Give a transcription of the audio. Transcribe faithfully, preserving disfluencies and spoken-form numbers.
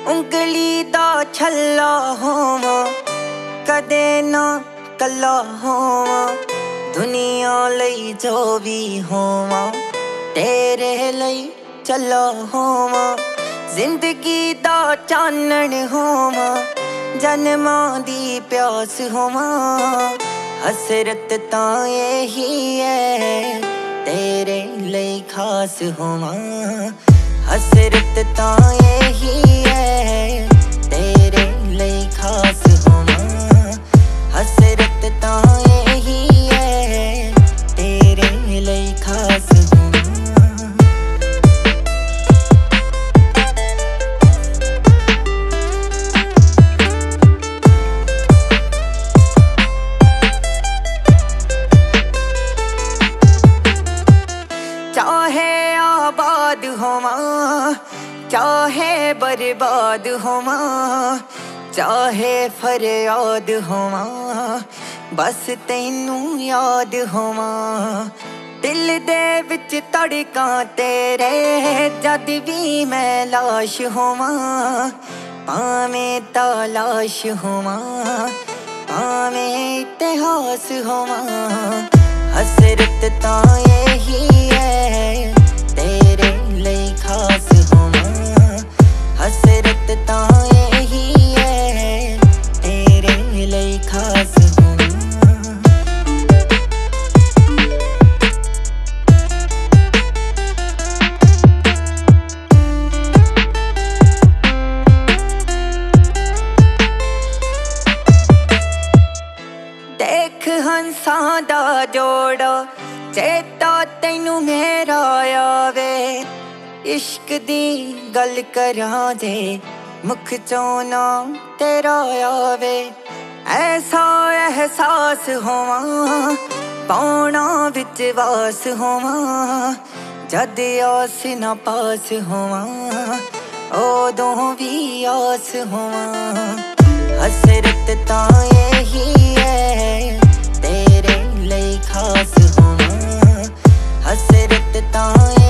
ਉਂਗਲੀ ਦਾ ਛੱਲਾ ਹੋਵਾਂ, ਕਦੇ ਨਾ ਕੱਲਾ ਹੋਵਾਂ। ਦੁਨੀਆ ਲਈ ਜੋ ਵੀ ਹੋਵਾਂ, ਤੇਰੇ ਲਈ ਚੱਲਾ ਹੋਵਾਂ। ਜ਼ਿੰਦਗੀ ਦਾ ਚਾਨਣ ਹੋਵਾਂ, ਜਨਮਾਂ ਦੀ ਪਿਆਸ ਹੋਵਾਂ। ਹਸਰਤ ਤਾਂ ਇਹੀ ਹੈ, ਤੇਰੇ ਲਈ ਖਾਸ ਹੋਵਾਂ। ਹਸਰਤ ਤਾਂ ਇਹੀ ਹੈ, ਤੇਰੇ ਲਈ ਖਾਸ ਹੋਵਾਂ। ਹਸਰਤ ਤਾਂ ਇਹੀ ਹੈ, ਤੇਰੇ ਲਈ ਖਾਸ ਹੋਵਾਂ। चाहे आबाद होवां, चाहे बर्बाद होवां, चाहे फरियाद होवां, बस तैनू याद होवां। दिल दे विच धड़कां तेरे, जद भी मैं लाश होवां। भावें तलाश होवां, भावें इतिहास होवां। हसरत तां यही है, तेरे ਲਈ ਖਾਸ ਹੋਵਾਂ। ਹਸਰਤ ਤਾਂ ਇਹੀ ਹੈ, ਤੇਰੇ ਲਈ ਖਾਸ ਹੋਵਾਂ। ਦੇਖ ਹੰਸਾਂ ਦਾ ਜੋੜਾ, ਚੇਤਾ ਤੈਨੂੰ ਮੇਰਾ ਆਵੇ। इश्क दी गल करां जे, मुख चों नाम तेरा आवे। ऐसा एहसास होवां, पौना विच वास होवां। जद आस ना पास होवां, उदों भी आस होवां। हसरत तां यही है, तेरे ਲਈ खास होवां। हसरत तां